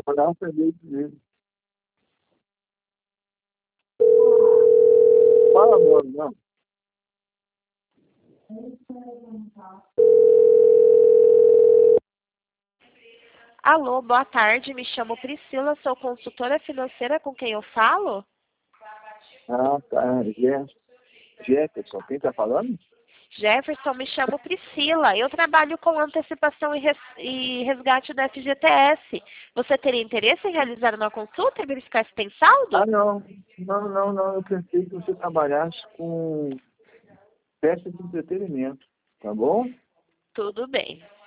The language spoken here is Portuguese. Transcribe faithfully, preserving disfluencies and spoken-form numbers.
Olhar para ele mesmo. Fala, amor, não. Alô, boa tarde, me chamo Priscila, sou consultora financeira, com quem eu falo? Ah, tá. Jeff- Jefferson, quem tá falando? Jefferson, me chamo Priscila, eu trabalho com antecipação e, res e resgate da F G T S. Você teria interesse em realizar uma consulta e verificar se tem saldo? Ah, não. Não, não, não. Eu pensei que você trabalhasse com peça de entretenimento. Tá bom? Tudo bem.